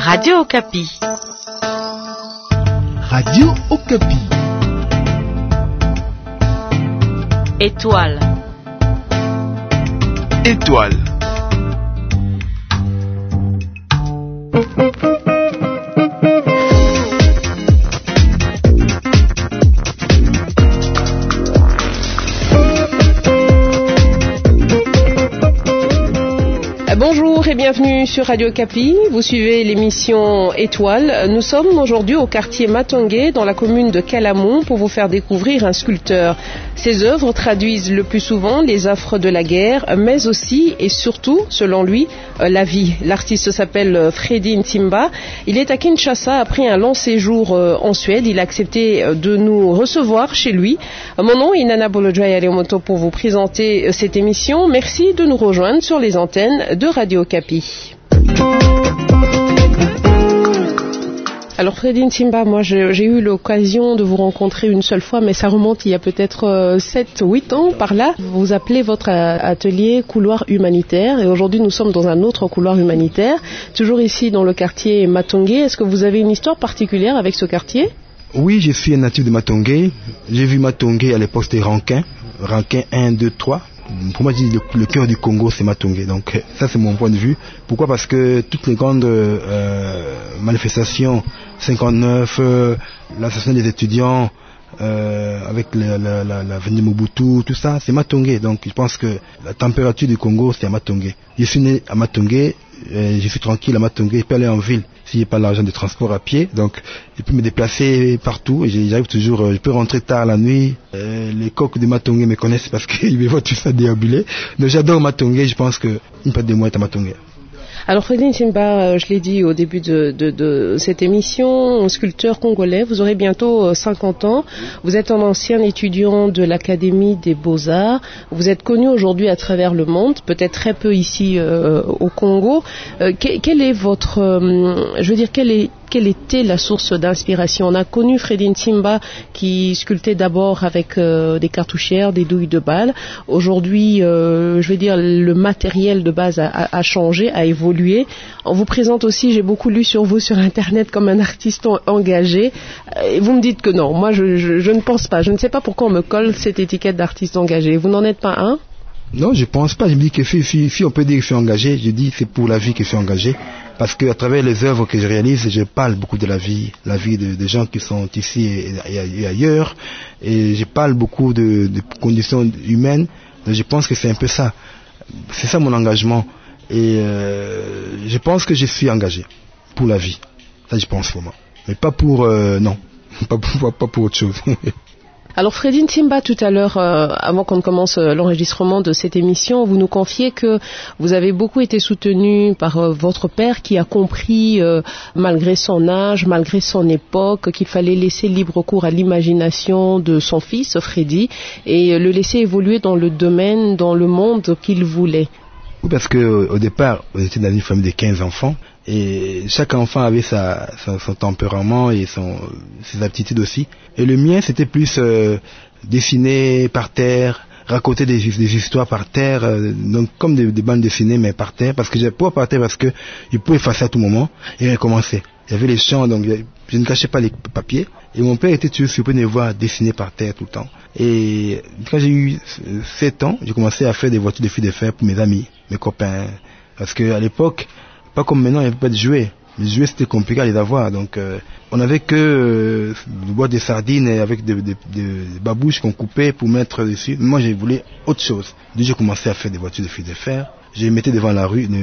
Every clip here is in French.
Radio Okapi. Radio Okapi. Étoile. Étoile. Bonjour et bienvenue sur Radio Okapi. Vous suivez l'émission Étoile. Nous sommes aujourd'hui au quartier Matongé dans la commune de Kalamon pour vous faire découvrir un sculpteur. Ses œuvres traduisent le plus souvent les affres de la guerre, mais aussi et surtout, selon lui, la vie. L'artiste s'appelle Freddy Ntimba. Il est à Kinshasa après un long séjour en Suède. Il a accepté de nous recevoir chez lui. Mon nom est Nana Bolodjoy Aleomoto pour vous présenter cette émission. Merci de nous rejoindre sur les antennes de Radio Okapi. Alors Freddy Ntimba, moi j'ai eu l'occasion de vous rencontrer une seule fois, mais ça remonte il y a peut-être 7-8 ans par là. Vous appelez votre atelier couloir humanitaire et aujourd'hui nous sommes dans un autre couloir humanitaire, toujours ici dans le quartier Matongé. Est-ce que vous avez une histoire particulière avec ce quartier ? Oui, je suis un natif de Matongé. J'ai vu Matongé à l'époque c'était Rankin 1, 2, 3. Pour moi, le cœur du Congo, c'est Matongé. Donc, ça, c'est mon point de vue. Pourquoi ? Parce que toutes les grandes manifestations, 59, l'assassinat des étudiants, avec la venue Mobutu, tout ça, c'est Matongé. Donc, je pense que la température du Congo, c'est à Matongé. Je suis né à Matongé, je suis tranquille à Matongé, je peux aller en ville si j'ai pas l'argent de transport à pied. Donc, je peux me déplacer partout et j'arrive toujours, je peux rentrer tard la nuit. Les coqs de Matongé me connaissent parce qu'ils me voient tout ça déambuler. Donc, j'adore Matongé, je pense que une patte de moi est à Matongé. Alors Freddy Ntimba, je l'ai dit au début de cette émission, sculpteur congolais, vous aurez bientôt 50 ans, vous êtes un ancien étudiant de l'Académie des Beaux-Arts, vous êtes connu aujourd'hui à travers le monde, peut-être très peu ici au Congo. Quelle est votre, quelle était la source d'inspiration ? On a connu Freddy Ntimba qui sculptait d'abord avec des cartouchières, des douilles de balles. Aujourd'hui, le matériel de base a changé, a évolué. On vous présente aussi, j'ai beaucoup lu sur vous sur Internet comme un artiste engagé. Et vous me dites que non, moi je ne pense pas. Je ne sais pas pourquoi on me colle cette étiquette d'artiste engagé. Vous n'en êtes pas un ? Non, je pense pas. Je me dis que si on peut dire que je suis engagé, je dis c'est pour la vie que je suis engagé. Parce qu'à travers les œuvres que je réalise, je parle beaucoup de la vie de gens qui sont ici et ailleurs. Et je parle beaucoup de conditions humaines. Donc je pense que c'est un peu ça. C'est ça mon engagement. Et je pense que je suis engagé pour la vie. Ça, je pense pour moi. Mais pas pour... non. Pas pour autre chose. Alors Freddy Ntimba, tout à l'heure, avant qu'on commence l'enregistrement de cette émission, vous nous confiez que vous avez beaucoup été soutenu par votre père qui a compris, malgré son âge, malgré son époque, qu'il fallait laisser libre cours à l'imagination de son fils, Freddy, et le laisser évoluer dans le domaine, dans le monde qu'il voulait. Oui, parce qu'au départ, on était dans une famille de 15 enfants et chaque enfant avait son tempérament et ses aptitudes aussi. Et le mien, c'était plus dessiner par terre, raconter des histoires par terre, donc comme des bandes dessinées mais par terre, parce que j'ai pas par terre parce que je pouvais effacer à tout moment et recommencer. Il y avait les champs, donc je ne cachais pas les papiers. Et mon père était toujours surpris de me voir dessiner par terre tout le temps. Et quand j'ai eu 7 ans, j'ai commencé à faire des voitures de fil de fer pour mes amis, mes copains. Parce qu'à l'époque, pas comme maintenant, il n'y avait pas de jouets. Les jouets, c'était compliqué à les avoir. Donc, on n'avait que des boîtes de sardines avec des babouches qu'on coupait pour mettre dessus. Moi, j'ai voulu autre chose. Donc, j'ai commencé à faire des voitures de fil de fer. Je les mettais devant la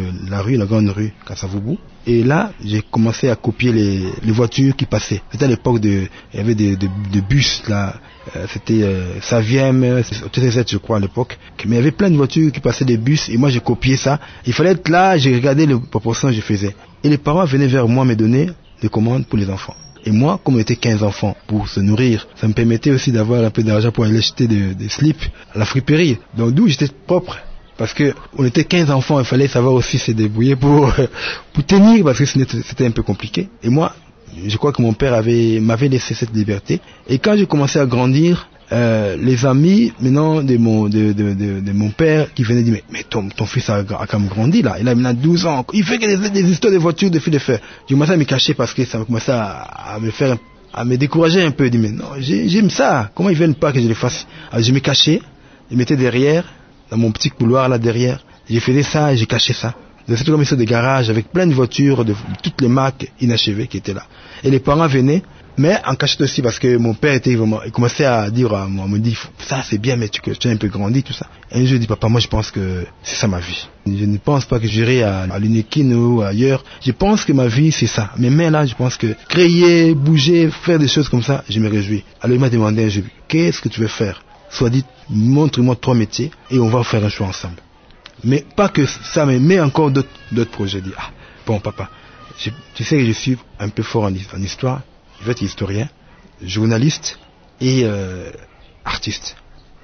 grande rue Kasavubu. Et là, j'ai commencé à copier les voitures qui passaient. C'était à l'époque il y avait des bus là. C'était Saviem, TC7 je crois à l'époque. Mais il y avait plein de voitures qui passaient, des bus. Et moi, j'ai copié ça. Il fallait être là, j'ai regardé les proportions que je faisais. Et les parents venaient vers moi me donner des commandes pour les enfants. Et moi, comme on était 15 enfants pour se nourrir, ça me permettait aussi d'avoir un peu d'argent pour aller acheter des slips à la friperie. Donc d'où j'étais propre. Parce que on était 15 enfants, il fallait savoir aussi se débrouiller pour tenir, parce que c'était un peu compliqué. Et moi, je crois que mon père m'avait laissé cette liberté. Et quand j'ai commencé à grandir, les amis maintenant de mon père qui venaient dire mais ton fils a quand même grandi là, il a maintenant 12 ans, il fait que des histoires de voitures, de fils de fer. Je commençais à me cacher parce que ça commençait à me décourager un peu. Je dis mais non, j'aime ça, comment ils veulent pas que je le fasse? Alors je me cachais, je mettais derrière, dans mon petit couloir là derrière, je faisais ça et je cachais ça. C'était comme ça des garages avec plein de voitures de toutes les marques inachevées qui étaient là. Et les parents venaient, mais en cachette aussi parce que mon père était vraiment, il commençait à dire à moi, me dit ça c'est bien mais tu as un peu grandi tout ça. Et un jour je dis papa, moi je pense que c'est ça ma vie. Je ne pense pas que j'irai à l'Unikin ou ailleurs. Je pense que ma vie c'est ça. Mais là je pense que créer, bouger, faire des choses comme ça, je me réjouis. Alors il m'a demandé un jour, qu'est-ce que tu veux faire? Soit dit, montre-moi 3 métiers et on va faire un choix ensemble. Mais pas que ça, mais encore d'autres projets. Je dis, bon papa, tu sais que je suis un peu fort en histoire, je vais être historien, journaliste et artiste.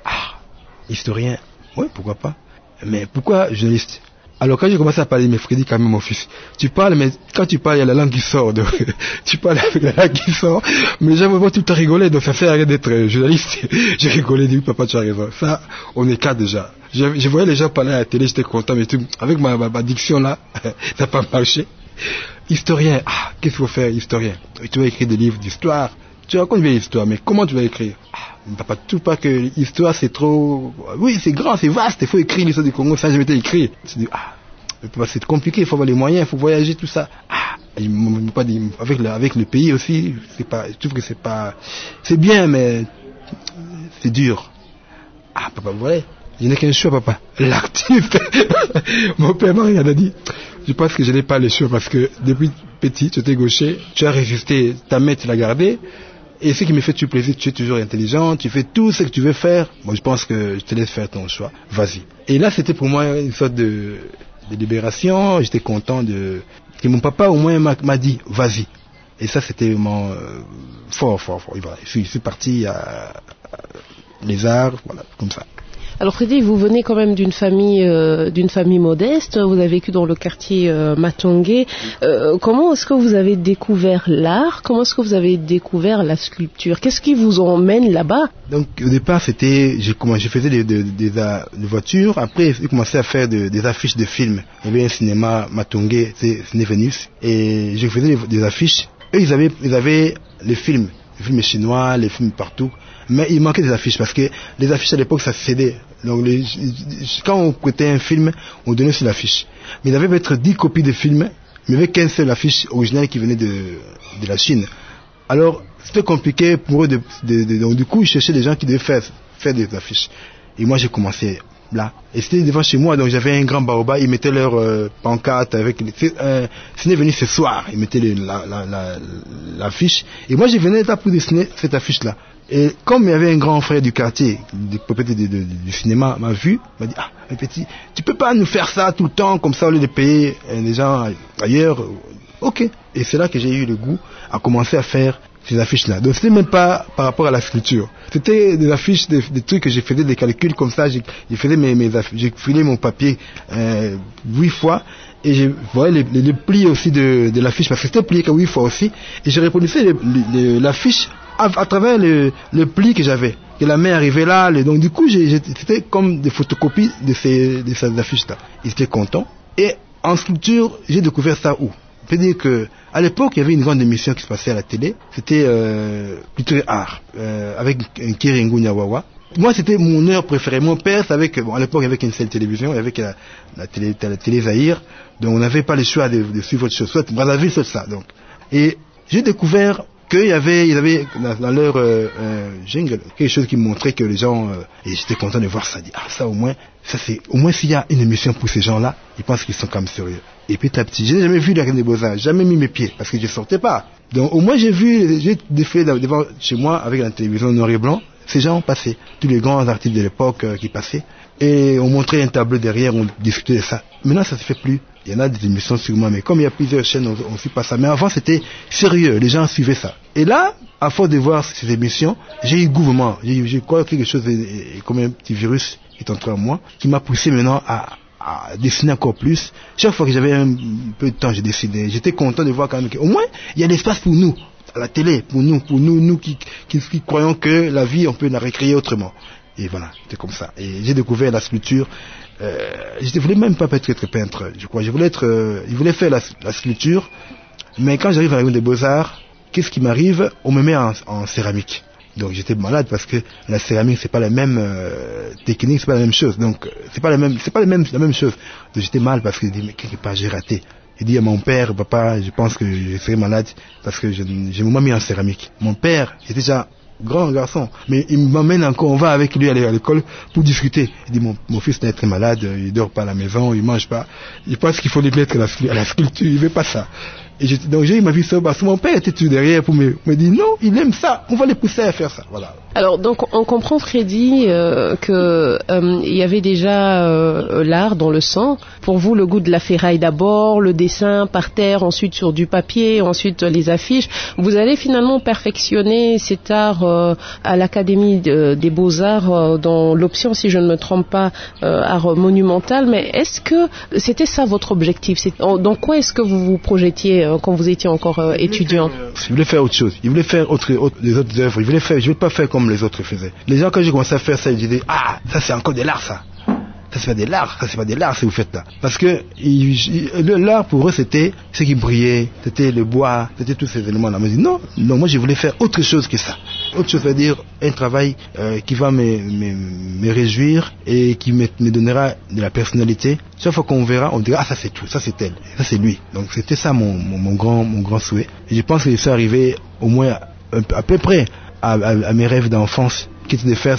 Historien, oui, pourquoi pas. Mais pourquoi journaliste? Alors quand j'ai commencé à parler, mais Freddy, quand même mon fils, tu parles, mais quand tu parles, il y a la langue qui sort. Donc, tu parles avec la langue qui sort. Mais j'aime vraiment tout le temps rigoler, donc ça sert à rien d'être journaliste. J'ai rigolé, dit, papa, tu as raison. Ça, on est quatre déjà. Je voyais les gens parler à la télé, j'étais content, mais tout, avec ma diction là, ça n'a pas marché. Historien, qu'est-ce qu'il faut faire, historien? Tu vas écrire des livres d'histoire. Tu racontes bien l'histoire, mais comment tu vas écrire? Papa, tout pas que l'histoire c'est trop... Oui, c'est grand, c'est vaste, il faut écrire l'histoire du Congo, ça je m'étais écrit. Je dis, c'est compliqué, il faut avoir les moyens, il faut voyager, tout ça. Il m'a pas dit, avec le pays aussi, c'est pas, je trouve que c'est pas... C'est bien, mais c'est dur. Papa, voilà, je n'ai qu'un choix, papa. L'artiste. Mon père m'a rien dit. Je pense que je n'ai pas le choix parce que depuis petit, tu étais gaucher, tu as résisté, ta main tu l'as gardée. Et ce qui me fait du plaisir, tu es toujours intelligent, tu fais tout ce que tu veux faire. Moi, je pense que je te laisse faire ton choix. Vas-y. Et là, c'était pour moi une sorte de libération. J'étais content que mon papa, au moins, m'a dit, vas-y. Et ça, c'était vraiment fort. Et voilà. Je suis parti à les arts, voilà, comme ça. Alors Freddy, vous venez quand même d'une famille modeste, vous avez vécu dans le quartier Matongé. Comment est-ce que vous avez découvert l'art? Comment est-ce que vous avez découvert la sculpture? Qu'est-ce qui vous emmène là-bas? Donc au départ, je faisais des voitures, après j'ai commencé à faire des affiches de films. Il y avait un cinéma Matongé, c'est Ciné Vénus, et je faisais des affiches. Eux, ils avaient les films chinois, les films partout. Mais il manquait des affiches parce que les affiches à l'époque ça se cédait. Donc quand on prêtait un film, on donnait sur l'affiche. Mais il avait peut-être 10 copies de films, mais il n'y avait qu'une seule affiche originale qui venait de la Chine. Alors c'était compliqué pour eux donc du coup ils cherchaient des gens qui devaient faire des affiches. Et moi j'ai commencé là. Et c'était devant chez moi, donc j'avais un grand baobab, ils mettaient leur pancarte avec Ciné venu ce soir, ils mettaient l'affiche. Et moi je venais là pour dessiner cette affiche là. Et comme il y avait un grand frère du quartier, du propriétaire du cinéma, m'a vu, m'a dit, mais petit, tu peux pas nous faire ça tout le temps, comme ça, au lieu de payer les gens ailleurs. Ok. Et c'est là que j'ai eu le goût à commencer à faire ces affiches-là. Donc c'était même pas par rapport à la sculpture. C'était des affiches, des trucs que j'ai fait des calculs comme ça, j'ai fait mes affiches, j'ai filé mon papier 8 fois. Et je voyais les plis aussi de l'affiche, parce que c'était plié 8 fois aussi. Et je reproduisais l'affiche à travers le pli que j'avais. Et la main arrivait là, donc du coup, c'était comme des photocopies de ces affiches-là. Ils étaient contents. Et en sculpture, j'ai découvert ça où? Je peux dire que à l'époque, il y avait une grande émission qui se passait à la télé. C'était plutôt art, avec Kiringu Nyawawa. Moi, c'était mon heure préférée. Mon père savait que, à l'époque, il y avait qu'une seule télévision, il y avait que la télé Zahir. Donc, on n'avait pas le choix de suivre autre chose, soit Brazzaville, soit ça. Donc. Et j'ai découvert qu'ils avaient dans leur jingle quelque chose qui montrait que les gens, et j'étais content de voir ça. Ça au moins s'il y a une émission pour ces gens-là, ils pensent qu'ils sont quand même sérieux. Et petit à petit, je n'ai jamais vu la Reine des Beaux-Arts, jamais mis mes pieds, parce que je ne sortais pas. Donc au moins j'ai défilé devant chez moi avec la télévision noir et blanc. Ces gens ont passé, tous les grands artistes de l'époque qui passaient, et on montrait un tableau derrière, on discutait de ça. Maintenant ça se fait plus. Il y en a des émissions sûrement, mais comme il y a plusieurs chaînes, on ne suit pas ça. Mais avant c'était sérieux, les gens suivaient ça. Et là, à force de voir ces émissions, j'ai eu gouvernement, j'ai quoi quelque chose comme un petit virus qui est entré en moi, qui m'a poussé maintenant à dessiner encore plus. Chaque fois que j'avais un peu de temps, j'ai dessiné. J'étais content de voir quand même qu'au moins, il y a l'espace pour nous. à la télé, pour nous qui croyons que la vie, on peut la recréer autrement. Et voilà, c'était comme ça. Et j'ai découvert la sculpture. Je ne voulais même pas être peintre, je crois. Je voulais faire la sculpture, mais quand j'arrive à l'école des Beaux-Arts, qu'est-ce qui m'arrive? On me met en céramique. Donc j'étais malade parce que la céramique, c'est pas la même technique, c'est pas la même chose. Donc c'est pas la même chose. Donc j'étais mal parce que je dis mais quelque part j'ai raté. J'ai dit à mon père, papa, je pense que je serai malade parce que je m'ai mis en céramique. Mon père était déjà grand garçon, mais il m'emmène encore, on va avec lui aller à l'école pour discuter. Il dit mon fils est très malade, il dort pas à la maison, il mange pas. Il pense qu'il faut lui mettre à la sculpture, il veut pas ça. Donc j'ai eu ma vie sobre parce que mon père était toujours derrière pour me dire non, il aime ça, on va les pousser à faire ça. Voilà. Alors donc on comprend, Freddy, que il y avait déjà l'art dans le sang. Pour vous, le goût de la ferraille d'abord, le dessin par terre, ensuite sur du papier, ensuite les affiches. Vous allez finalement perfectionner cet art à l'Académie des Beaux-Arts dans l'option, si je ne me trompe pas, art monumental. Mais est-ce que c'était ça votre objectif? Dans quoi est-ce que vous vous projetiez quand vous étiez encore étudiant? Je voulais faire autre chose. Je voulais faire les autres œuvres. Je voulais pas faire comme les autres faisaient. Les gens, quand j'ai commencé à faire ça, ils disaient ça c'est encore de l'art, ça. Ça c'est pas de l'art, ce que vous faites là. Parce que l'art pour eux c'était ce qui brillait, c'était le bois, c'était tous ces éléments là. Moi je dis non, moi je voulais faire autre chose que ça. Autre chose, c'est-à-dire un travail qui va me réjouir et qui me donnera de la personnalité. Chaque fois qu'on verra, on dira ça c'est tout, ça c'est elle, ça c'est lui. Donc c'était ça mon grand souhait. Et je pense que je suis arrivé au moins à peu près à mes rêves d'enfance, qui était de faire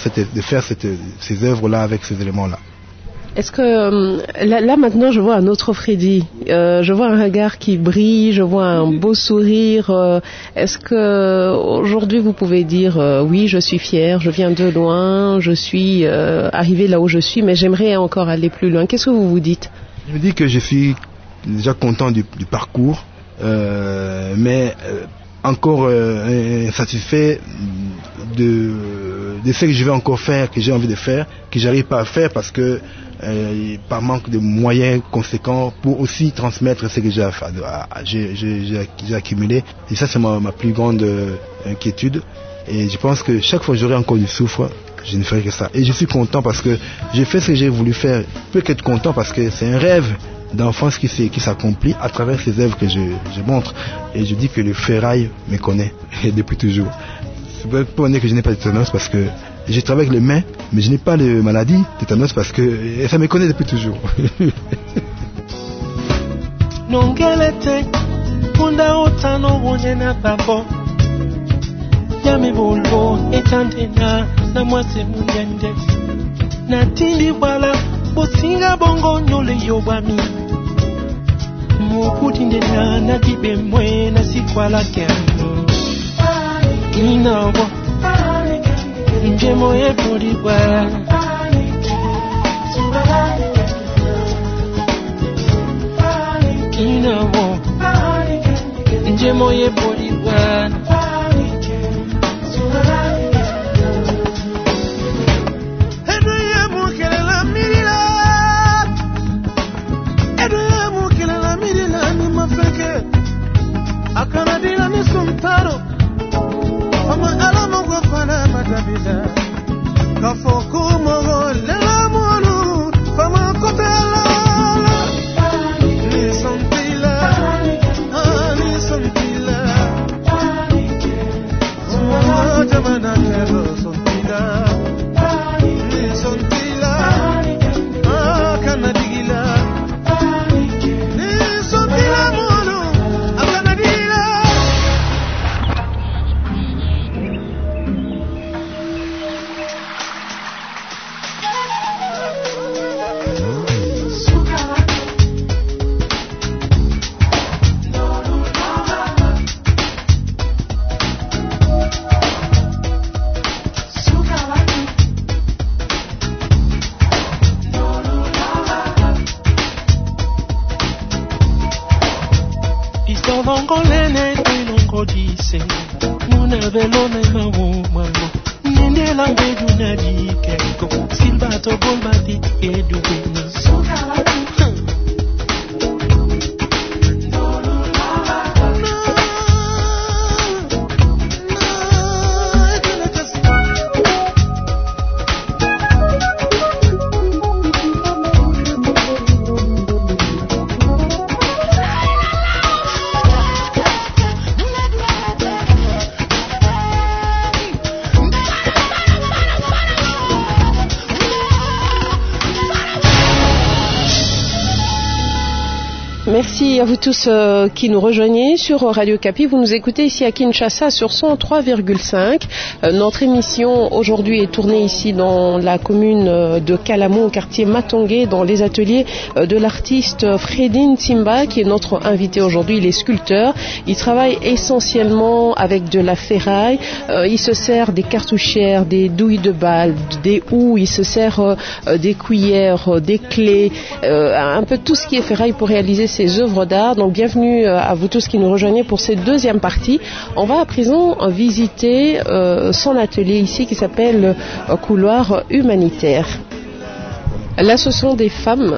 ces œuvres là avec ces éléments là. Est-ce que là maintenant je vois un autre Freddy, je vois un regard qui brille, je vois un beau sourire. Est-ce que aujourd'hui vous pouvez dire oui, je suis fier, je viens de loin, je suis arrivé là où je suis, mais j'aimerais encore aller plus loin. Qu'est-ce que vous vous dites? Je me dis que je suis déjà content du parcours, mais encore satisfait de ce que je vais encore faire, que j'ai envie de faire, que j'arrive pas à faire parce que par manque de moyens conséquents pour aussi transmettre ce que j'ai accumulé. Et ça c'est ma plus grande inquiétude. Et je pense que chaque fois que j'aurai encore du souffle, je ne ferai que ça. Et je suis content parce que j'ai fait ce que j'ai voulu faire. Je peux qu'être content parce que c'est un rêve d'enfance qui s'accomplit à travers ces œuvres que je montre. Et je dis que le ferraille me connaît depuis toujours. C'est pas dire que je n'ai pas de tétanos parce que je travaille avec les mains, mais je n'ai pas de maladie tétanos parce que ça me connaît depuis toujours. Bosinga bongo nyole yobami mukutinde na kibe mwe na sikwala kemo inawo njemo ye poriwa inawo njemo ye poriwa Akanadila ni sumparo Ama alamo kwa fana matabila Kafoku mogo lela molu Fama kote alala Ni sompila Ni sompila Suwa jamana kero sompila Ni sompila Akanadila Ni sompila molu Merci à vous tous qui nous rejoignez sur Radio Kapi. Vous nous écoutez ici à Kinshasa sur 103,5. Notre émission aujourd'hui est tournée ici dans la commune de Kalamu, au quartier Matongé, dans les ateliers de l'artiste Fredin Simba, qui est notre invité aujourd'hui. Il est sculpteur. Il travaille essentiellement avec de la ferraille. Il se sert des cartouchières, des douilles de balle, des houes. Il se sert des cuillères, des clés, un peu tout ce qui est ferraille pour réaliser ses œuvres d'art. Donc bienvenue à vous tous qui nous rejoignez pour cette deuxième partie. On va à présent visiter son atelier ici qui s'appelle Couloir humanitaire. Là, ce sont des femmes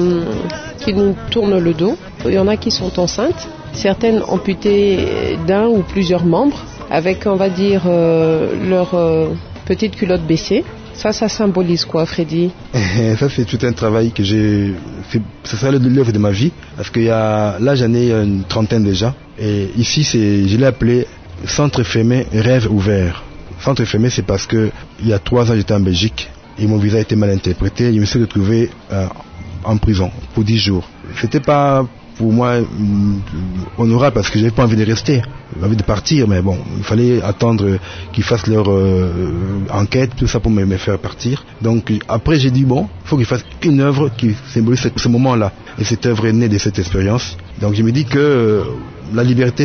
qui nous tournent le dos. Il y en a qui sont enceintes, certaines amputées d'un ou plusieurs membres, avec, on va dire, leur petite culotte baissée. Ça symbolise quoi, Freddy? Ça, c'est tout un travail que j'ai fait. Ce sera l'œuvre de ma vie, parce que là, j'en ai une trentaine déjà. Et ici, je l'ai appelé Centre fermé, rêve ouvert. Centre fermé, c'est parce que il y a 3 ans, j'étais en Belgique et mon visa a été mal interprété. Je me suis retrouvé en prison pour 10 jours. C'était pas pour moi honorable parce que j'avais pas envie de rester, j'avais envie de partir, mais bon, il fallait attendre qu'ils fassent leur enquête, tout ça pour me faire partir. Donc après j'ai dit bon, il faut qu'ils fassent une œuvre qui symbolise ce moment-là. Et cette œuvre est née de cette expérience. Donc je me dis que la liberté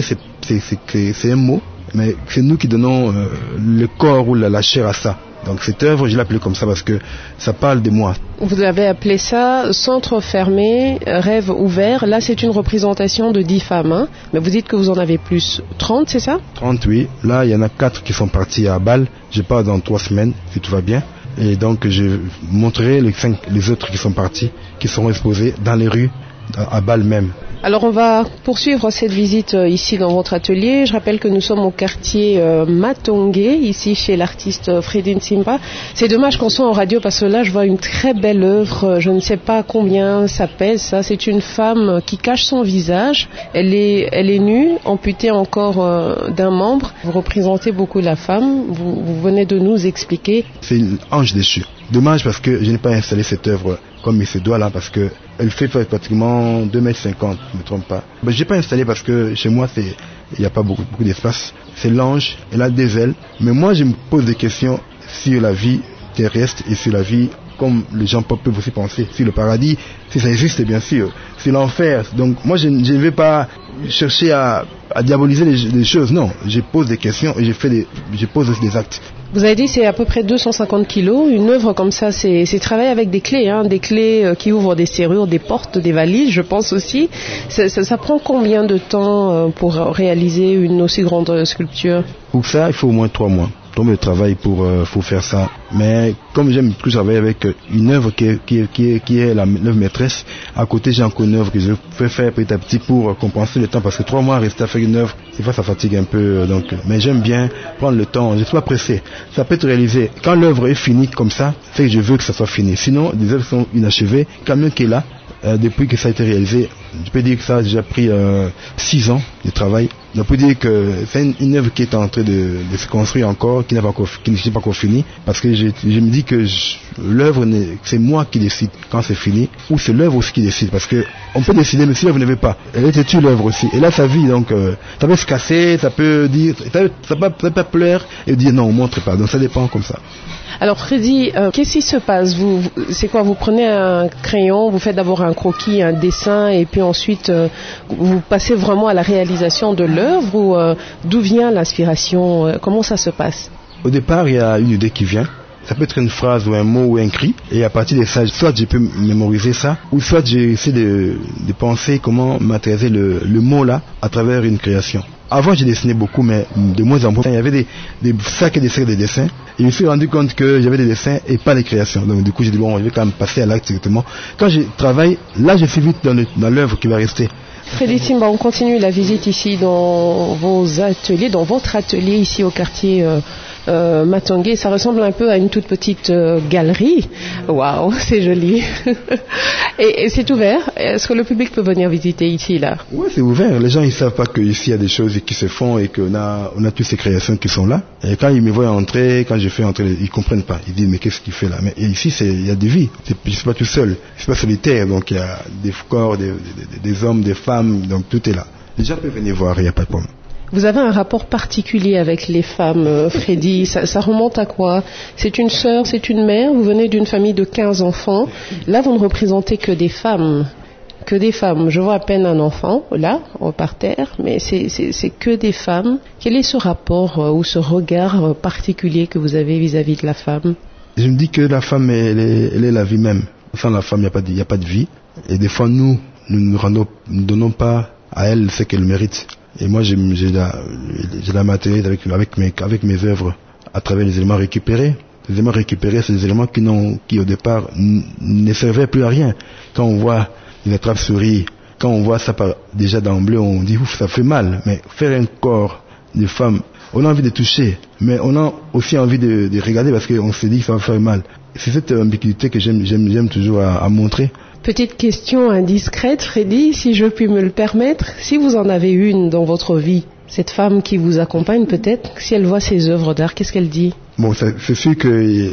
c'est un mot, mais c'est nous qui donnons le corps ou la chair à ça. Donc cette œuvre, je l'ai appelée comme ça parce que ça parle de moi. Vous avez appelé ça Centre fermé, rêve ouvert. Là, c'est une représentation de 10 femmes. Hein, mais vous dites que vous en avez plus. 30, c'est ça? 30, oui. Là, il y en a 4 qui sont partis à Bâle. Je pars dans 3 semaines, si tout va bien. Et donc, je montrerai les autres qui sont partis, qui seront exposés dans les rues, à Bâle même. Alors on va poursuivre cette visite ici dans votre atelier. Je rappelle que nous sommes au quartier Matongé, ici chez l'artiste Fredin Simba. C'est dommage qu'on soit en radio parce que là je vois une très belle œuvre. Je ne sais pas combien ça pèse ça. C'est une femme qui cache son visage. Elle est nue, amputée encore d'un membre. Vous représentez beaucoup la femme. Vous venez de nous expliquer. C'est une ange déchue. Dommage parce que je n'ai pas installé cette œuvre comme il se doit là, parce que elle fait pratiquement 2,50 m, je ne me trompe pas. Mais je n'ai pas installé parce que chez moi il n'y a pas beaucoup d'espace. C'est l'ange, elle a des ailes. Mais moi je me pose des questions sur la vie terrestre et sur la vie comme les gens peuvent aussi penser, sur le paradis, si ça existe bien sûr, sur l'enfer. Donc moi je ne vais pas chercher à diaboliser les choses, non. Je pose des questions et je pose aussi des actes. Vous avez dit c'est à peu près 250 kilos. Une œuvre comme ça, c'est travailler avec des clés, hein, des clés qui ouvrent des serrures, des portes, des valises, je pense aussi. Ça prend combien de temps pour réaliser une aussi grande sculpture? Pour ça, il faut au moins 3 mois. De travail pour faire ça. Mais comme j'aime plus travailler avec une œuvre qui est l'œuvre maîtresse, à côté j'ai encore une œuvre que je peux faire petit à petit pour compenser le temps, parce que 3 mois à rester à faire une œuvre, des fois ça fatigue un peu. Donc, mais j'aime bien prendre le temps, je ne suis pas pressé. Ça peut être réalisé. Quand l'œuvre est finie comme ça, c'est que je veux que ça soit fini. Sinon, des œuvres sont inachevées. Quelqu'un qui est là, depuis que ça a été réalisé, je peux dire que ça a déjà pris 6 ans de travail. On peut dire que c'est une œuvre qui est en train de se construire encore, qui n'est pas encore finie, parce que je me dis que l'œuvre, c'est moi qui décide quand c'est fini, ou c'est l'œuvre aussi qui décide, parce que on peut décider, mais si l'œuvre ne veut pas, elle est tue l'œuvre aussi. Et là, ça vit, donc ça peut se casser, ça peut dire, ça peut pas pleurer et dire non, on montre pas. Donc ça dépend comme ça. Alors Freddy, qu'est-ce qui se passe? C'est quoi? Vous prenez un crayon, vous faites d'abord un croquis, un dessin, et puis ensuite vous passez vraiment à la réalisation de l'œuvre, ou d'où vient l'inspiration? Comment ça se passe? Au départ, il y a une idée qui vient. Ça peut être une phrase ou un mot ou un cri, et à partir de ça, soit je peux mémoriser ça, ou soit j'essaie de penser comment matérialiser le mot là à travers une création. Avant, j'ai dessiné beaucoup, mais de moins en moins. Il y avait des sacs et des sacs de dessins. Et je me suis rendu compte que j'avais des dessins et pas des créations. Donc du coup, j'ai dit bon, je vais quand même passer à l'acte directement. Quand je travaille, là, je suis vite dans l'œuvre qui va rester. Freddy Simba, on continue la visite ici dans vos ateliers, dans votre atelier ici au quartier Matongé. Ça ressemble un peu à une toute petite galerie. Waouh, c'est joli. et c'est ouvert. Est-ce que le public peut venir visiter ici, là? Oui, c'est ouvert. Les gens, ils savent pas qu'ici, il y a des choses qui se font et qu'on a toutes ces créations qui sont là. Et quand ils me voient entrer, quand je fais entrer, ils comprennent pas. Ils disent, mais qu'est-ce qu'il fait là? Mais ici, il y a des vies. Je suis pas tout seul. Je suis pas solitaire. Donc, il y a des corps, des hommes, des femmes. Donc, tout est là. Les gens peuvent venir voir, il n'y a pas de problème. Vous avez un rapport particulier avec les femmes, Freddy. Ça remonte à quoi? C'est une sœur, c'est une mère. Vous venez d'une famille de 15 enfants. Là, vous ne représentez que des femmes. Que des femmes. Je vois à peine un enfant, là, par terre, mais c'est que des femmes. Quel est ce rapport ou ce regard particulier que vous avez vis-à-vis de la femme? Je me dis que la femme, elle est la vie même. Sans la femme, il n'y a pas de vie. Et des fois, nous ne donnons pas à elle ce qu'elle mérite. Et moi, j'ai la matérialité avec mes œuvres à travers les éléments récupérés. Les éléments récupérés, c'est des éléments qui au départ ne servaient plus à rien. Quand on voit une attrape-souris, quand on voit ça déjà d'emblée, on dit ouf, ça fait mal. Mais faire un corps de femme, on a envie de toucher, mais on a aussi envie de regarder parce qu'on se dit que ça va faire mal. C'est cette ambiguïté que j'aime toujours à montrer. Petite question indiscrète, Freddy, si je puis me le permettre. Si vous en avez une dans votre vie, cette femme qui vous accompagne peut-être, si elle voit ces œuvres d'art, qu'est-ce qu'elle dit? Bon, c'est sûr que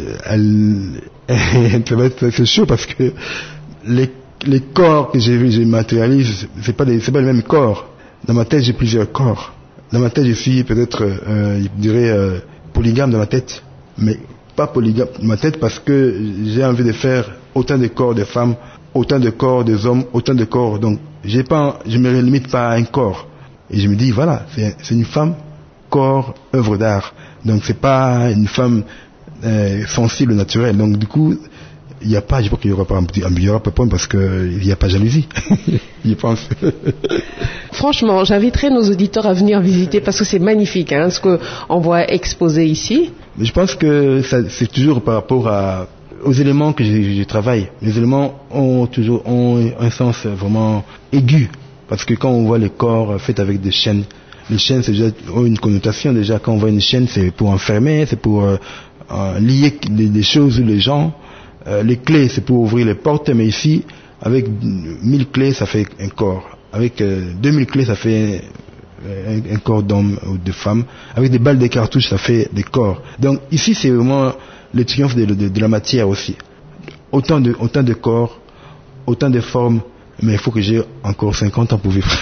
c'est chaud parce que les corps que je matérialise, c'est pas le même corps. Dans ma tête, j'ai plusieurs corps. Dans ma tête, je suis peut-être, je dirais, polygame dans ma tête, mais pas polygame dans ma tête parce que j'ai envie de faire autant de corps de femmes, autant de corps des hommes, autant de corps. Donc, je me limite pas à un corps. Et je me dis, voilà, c'est une femme, corps, œuvre d'art. Donc, c'est pas une femme sensible, naturelle. Donc, du coup, je crois qu'il y aura pas de point parce qu'il n'y a pas de jalousie. Je pense. Franchement, j'inviterai nos auditeurs à venir visiter parce que c'est magnifique, hein, ce qu'on voit exposé ici. Mais je pense que c'est toujours par rapport aux éléments que je travaille. Les éléments ont un sens vraiment aigu. Parce que quand on voit les corps faits avec des chaînes, les chaînes ont une connotation déjà. Quand on voit une chaîne, c'est pour enfermer, c'est pour lier des choses ou les gens. Les clés, c'est pour ouvrir les portes, mais ici, avec 1000 clés, ça fait un corps. Avec 2000 clés, ça fait un corps d'homme ou de femme. Avec des balles de cartouches, ça fait des corps. Donc ici, c'est vraiment le triomphe de la matière aussi. Autant de corps, autant de formes, mais il faut que j'ai encore 50 ans pour vivre.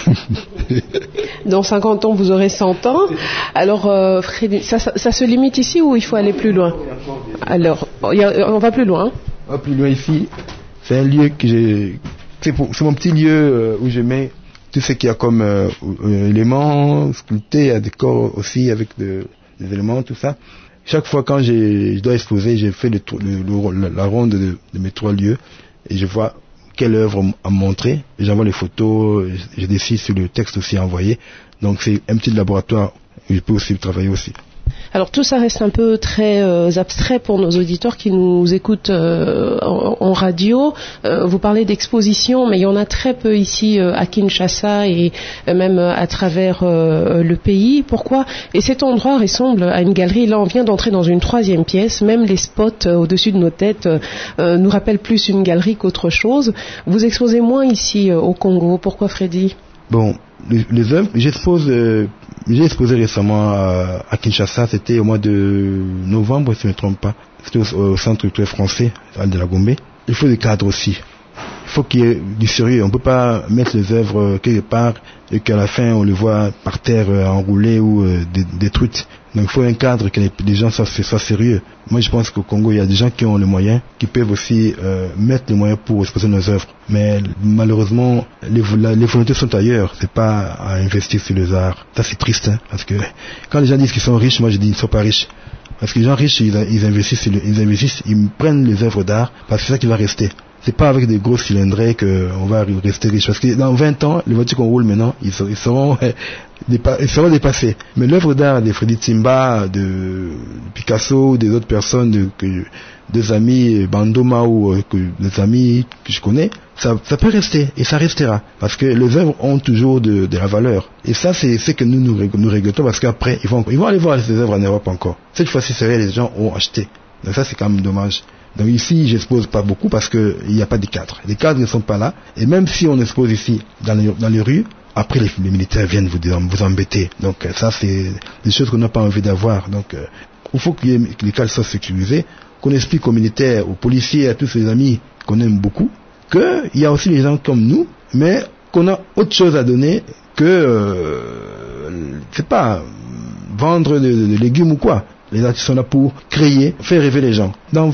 Dans 50 ans, vous aurez 100 ans. Alors, Freddy, ça se limite ici ou il faut aller plus loin? Alors, on va plus loin. On va plus loin ici. C'est un lieu c'est mon petit lieu où je mets tout ce qu'il y a comme éléments sculptés, il y a des corps aussi avec des éléments, tout ça. Chaque fois quand je dois exposer, j'ai fait la ronde de mes 3 lieux et je vois quelle œuvre à montrer. J'envoie les photos, je décide sur le texte aussi à envoyer. Donc c'est un petit laboratoire où je peux aussi travailler aussi. Alors tout ça reste un peu très abstrait pour nos auditeurs qui nous écoutent en radio. Vous parlez d'exposition, mais il y en a très peu ici à Kinshasa et même à travers le pays. Pourquoi? Et cet endroit ressemble à une galerie. Là, on vient d'entrer dans une 3e pièce. Même les spots au-dessus de nos têtes nous rappellent plus une galerie qu'autre chose. Vous exposez moins ici au Congo. Pourquoi, Freddy? Bon, les œuvres, j'ai exposé récemment à Kinshasa, c'était au mois de novembre, si je ne me trompe pas. C'était au centre culturel français, de la Gombe. Il faut des cadres aussi. Il faut qu'il y ait du sérieux. On ne peut pas mettre les œuvres quelque part et qu'à la fin on les voit par terre enroulées ou détruites. Donc il faut un cadre que les gens soient sérieux. Moi je pense qu'au Congo il y a des gens qui ont les moyens, qui peuvent aussi mettre les moyens pour exposer nos œuvres. Mais malheureusement les volontés sont ailleurs. C'est pas à investir sur les arts. Ça c'est triste, hein, parce que quand les gens disent qu'ils sont riches, moi je dis ils ne sont pas riches. Parce que les gens riches ils investissent, ils prennent les œuvres d'art parce que c'est ça qui va rester. C'est pas avec des gros cylindrés qu'on va rester riche. Parce que dans 20 ans, les voitures qu'on roule maintenant, ils seront dépassés. Mais l'œuvre d'art de Freddy Nsimba, de Picasso, des autres personnes, des amis Bandoma ou des amis que je connais, ça peut rester et ça restera. Parce que les œuvres ont toujours de la valeur. Et ça, c'est ce que nous regrettons parce qu'après, ils vont aller voir ces œuvres en Europe encore. Cette fois-ci, c'est vrai, les gens ont acheté. Donc ça, c'est quand même dommage. Donc ici, j'expose pas beaucoup parce que il n'y a pas de cadres. Les cadres ne sont pas là. Et même si on expose ici, dans les rues, après les militaires viennent vous embêter. Donc ça, c'est des choses qu'on n'a pas envie d'avoir. Donc il faut que les cadres soient sécurisés, qu'on explique aux militaires, aux policiers, à tous ces amis qu'on aime beaucoup, qu'il y a aussi des gens comme nous, mais qu'on a autre chose à donner que, c'est pas vendre des légumes ou quoi. Les artistes sont là pour créer, faire rêver les gens. Dans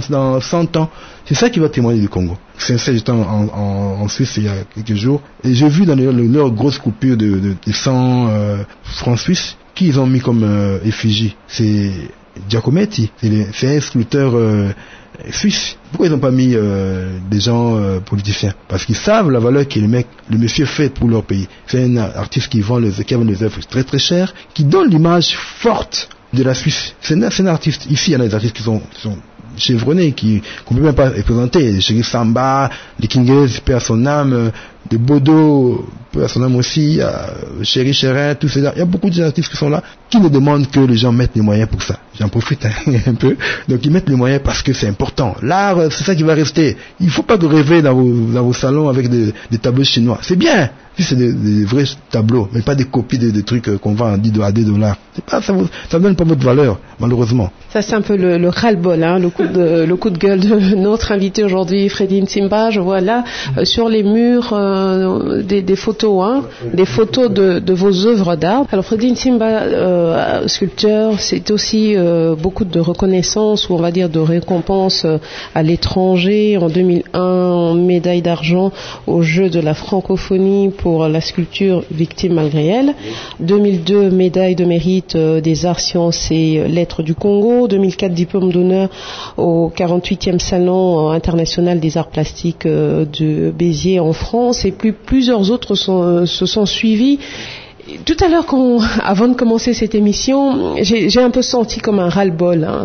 100 ans, c'est ça qui va témoigner du Congo. J'étais en Suisse il y a quelques jours, et j'ai vu dans leur grosse coupure de 100 francs suisses, qu'ils ont mis comme effigie. C'est Giacometti, c'est un sculpteur suisse. Pourquoi ils n'ont pas mis des gens politiciens? Parce qu'ils savent la valeur que le monsieur fait pour leur pays. C'est un artiste qui vend les œuvres très très chères, qui donne l'image forte de la Suisse. C'est un artiste. Ici, il y en a des artistes qui sont chevronnés, qu'on peut même pas représenter. Chéri Samba, les Kingers, paix à son âme, de Bodo, paix à son âme aussi, Chéri Chérin, tous ces gens. Il y a beaucoup d'artistes qui sont là, qui ne demandent que les gens mettent les moyens pour ça. J'en profite un peu. Donc ils mettent les moyens parce que c'est important. L'art, c'est ça qui va rester. Il ne faut pas rêver dans vos salons avec des tableaux chinois. C'est bien. Puis c'est des vrais tableaux, mais pas des copies de trucs qu'on vend à $10. C'est pas, ça ne donne pas votre valeur, malheureusement. Ça, c'est un peu le ras-le-bol, hein, le coup de gueule de notre invité aujourd'hui, Freddy Nsimba. Je vois là, sur les murs, des photos, hein, des photos de vos œuvres d'art. Alors, Freddy Nsimba, sculpteur, c'est aussi beaucoup de reconnaissance, ou on va dire de récompense à l'étranger. En 2001, médaille d'argent aux Jeux de la francophonie pour la sculpture Victime malgré elle. 2002, médaille de mérite des arts, sciences et lettres du Congo. 2004, diplôme d'honneur au 48e salon international des arts plastiques de Béziers en France, et plusieurs autres se sont suivis. Tout à l'heure, avant de commencer cette émission, j'ai un peu senti comme un ras-le-bol. Hein.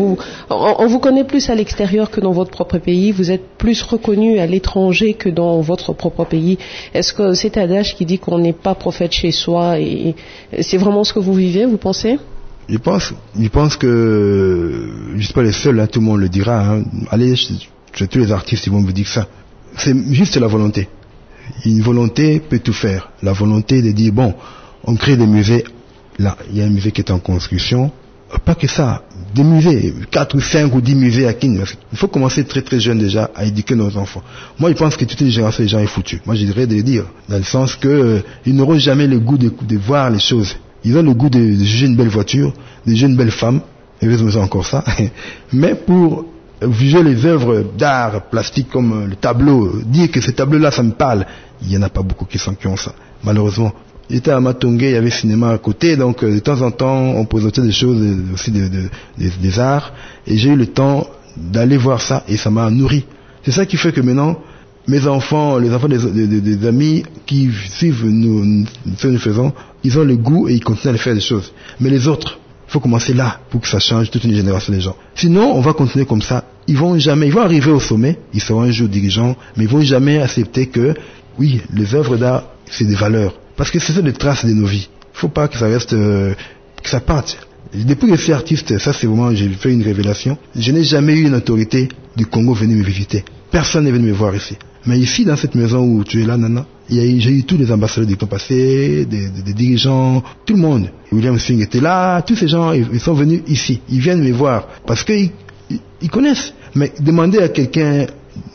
On vous connaît plus à l'extérieur que dans votre propre pays. Vous êtes plus reconnu à l'étranger que dans votre propre pays. Est-ce que cet adage qui dit qu'on n'est pas prophète chez soi, et c'est vraiment ce que vous vivez, vous pensez? Je pense que je ne suis pas le seul, hein, tout le monde le dira. Hein. Allez, tous les artistes, ils vont vous dire ça. C'est juste la volonté. Une volonté peut tout faire. La volonté de dire, bon, on crée des musées. Là, il y a un musée qui est en construction. Pas que ça. Des musées, 4 ou 5 ou 10 musées à King. Il faut commencer très très jeune déjà à éduquer nos enfants. Moi, je pense que toute une génération des gens est foutue. Moi, je dirais de le dire. Dans le sens que ils n'auront jamais le goût de voir les choses. Ils ont le goût de juger une belle voiture, de juger une belle femme. Heureusement, c'est encore ça. Mais pour juger les œuvres d'art plastique comme le tableau, dire que ce tableau-là, ça me parle, il n'y en a pas beaucoup qui ont ça, malheureusement. J'étais à Matongé, il y avait cinéma à côté, donc de temps en temps, on présentait des choses, aussi des arts, et j'ai eu le temps d'aller voir ça, et ça m'a nourri. C'est ça qui fait que maintenant, mes enfants, les enfants des amis qui suivent ce que nous faisons, ils ont le goût et ils continuent à faire des choses. Mais les autres, il faut commencer là pour que ça change toute une génération des gens. Sinon, on va continuer comme ça. Ils vont arriver au sommet, ils seront un jour dirigeants, mais ils vont jamais accepter que, oui, les œuvres d'art, c'est des valeurs. Parce que c'est ça les traces de nos vies. Il faut pas que ça reste, que ça parte. Depuis que je suis artiste, ça c'est vraiment, j'ai fait une révélation. Je n'ai jamais eu une autorité du Congo venir me visiter. Personne n'est venu me voir ici. Mais ici, dans cette maison où tu es là, Nana, j'ai eu tous les ambassadeurs du temps passé, des dirigeants, tout le monde. William Singh était là, tous ces gens, ils sont venus ici. Ils viennent me voir parce qu'ils connaissent. Mais demandez à quelqu'un,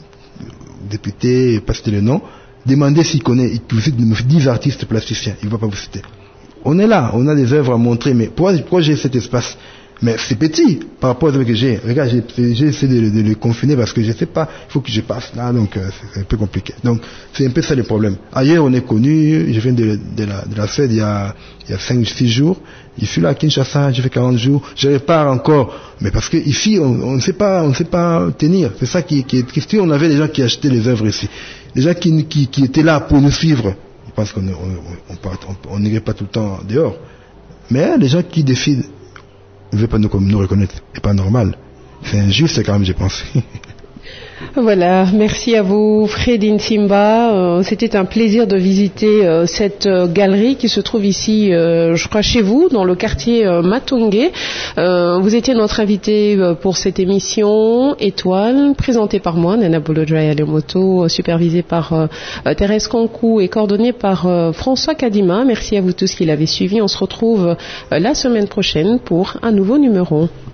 député, pas citer le nom, demandez s'il connaît, il vous cite 10 artistes plasticiens, il ne va pas vous citer. On est là, on a des œuvres à montrer, mais pourquoi j'ai cet espace? Mais c'est petit par rapport aux hommes que j'ai. Regarde, j'ai essayé de les confiner parce que je sais pas, il faut que je passe là, donc c'est un peu compliqué. Donc c'est un peu ça le problème. Ailleurs on est connu, je viens de la Suède il y a 5-6 jours. Je suis là à Kinshasa, j'ai fait 40 jours, je repars encore. Mais parce que ici on ne sait pas tenir. C'est ça qui est triste. On avait des gens qui achetaient les œuvres ici, des gens qui étaient là pour nous suivre. Je pense qu'on n'irait pas tout le temps dehors. Mais les gens qui décident ne veulent pas nous reconnaître. C'est pas normal. C'est injuste quand même, je pense. Voilà, merci à vous Freddy Nsimba. C'était un plaisir de visiter cette galerie qui se trouve ici, je crois chez vous, dans le quartier Matungé. Vous étiez notre invité pour cette émission Étoile, présentée par moi, Nana Bolodjaya Lemoto, supervisée par Thérèse Conkou et coordonnée par François Kadima. Merci à vous tous qui l'avez suivi. On se retrouve la semaine prochaine pour un nouveau numéro.